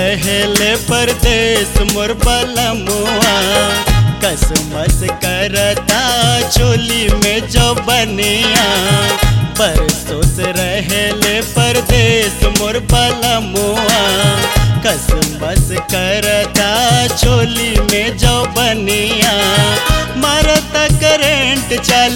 रहेले परदेस मोर बलमुआ कसमस करता चोली में जो बनिया बरसों से रहेले परदेस मोर बलमुआ कसमस करता चोली में जो बनिया मारता करेंट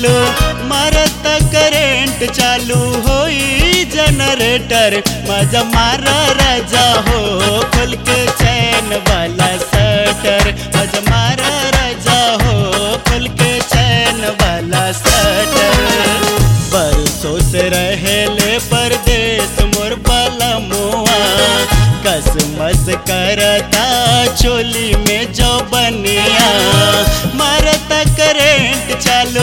चालू होई जनरेटर मजा मारा राजा हो खोल के चैन वाला शटर मजा मारा राजा हो खोल के चैन वाला शटर बरसों से रहेले परदेस मोर बलमुआ कसमस करता चोली में जो बनिया मारता करेंट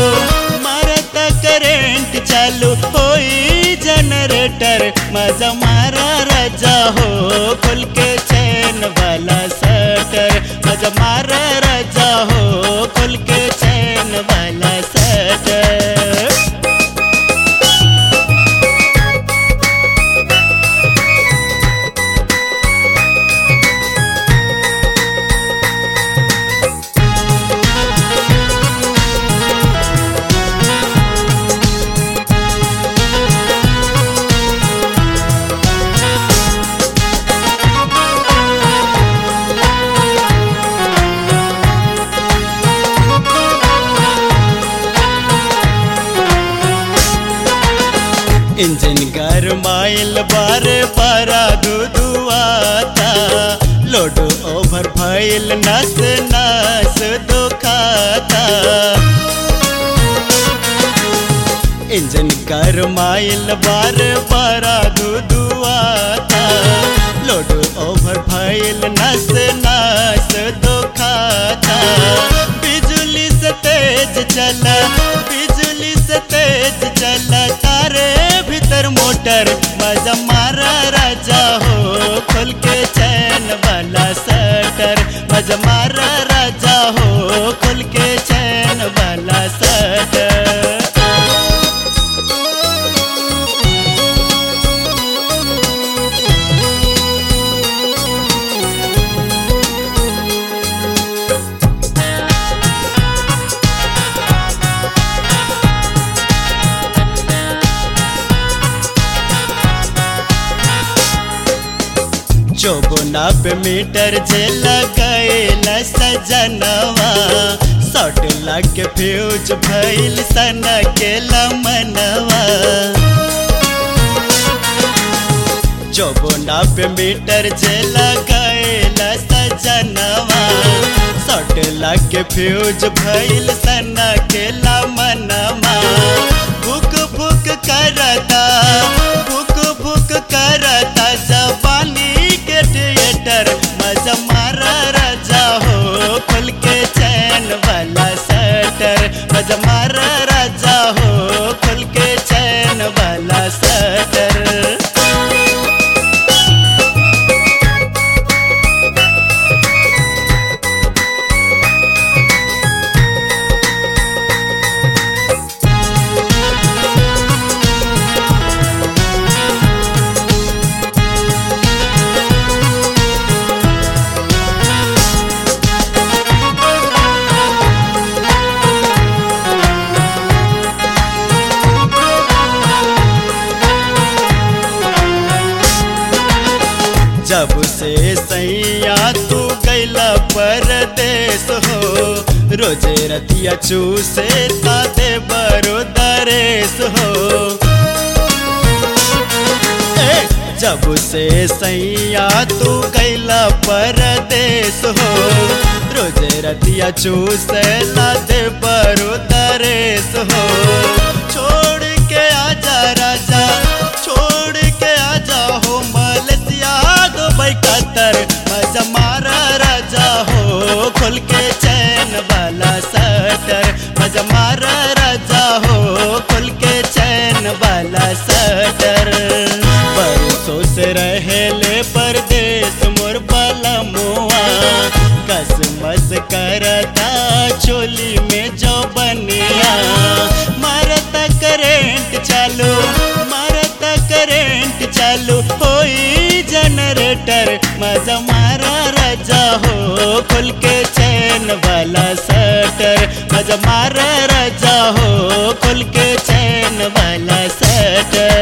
चालू होई जनरेटर मजा मारा राजा हो खोल के चैन वाला शटर मजा मारा राजा हो खोल के चैन वाला शटर। इंजन गरमाइल बारे बारा दुआता लोड ओवर भइल नस दुखाता इंजन गरमाइल बारे बारा दुआता लोड ओवर भइल नस दुखाता बिजली से तेज चला तारे भीतर मोटर मजा मारा राजा हो खोल के चैन वाला शटर मजा मारा राजा हो खोल के चैन वाला शटर। चौबुना पे मीटर जे लगैला सजनवा सट लग फ्यूज भइल सन के लमनवा चौबुना पे मीटर जे लगैला सजनवा सट लग फ्यूज भइल सन के लमनवा भुक भुक करता जवानी थिएटर मजा मारा राजा हो खोल के चैन वाला शटर मजा मारा राजा हो खोल के चैन वाला शटर। जब से सैया तू गैला परदेस हो रोजे रतिया चूसे ताते बरो दरेस हो जब से सैया तू गैला परदेस हो रोजे रतिया चूसे लाते बरो दरेस हो छोड़ के आजा राजा छोड़ के आजा हो मलेशिया दुबई कतर मजा मारा राजा हो खोल के चैन वाला शटर मजा मारा राजा हो खोल के चैन वाला शटर बरसों से रहेले परदेस मोर बलमुआ कसमस करता चोली में जो बनिया मारता करेंट चालू होई जनरेटर मजा खोल के चैन वाला सटर मजा मारा राजा हो खोल के चैन वाला सटर।